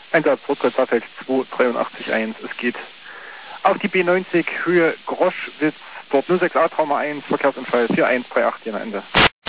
Einsatz Rückwärtsfahrfeld 283-1. Es geht auf die B90 Höhe Groschwitz, dort 06A Trauma 1, Verkehrsunfall 4138 am Ende.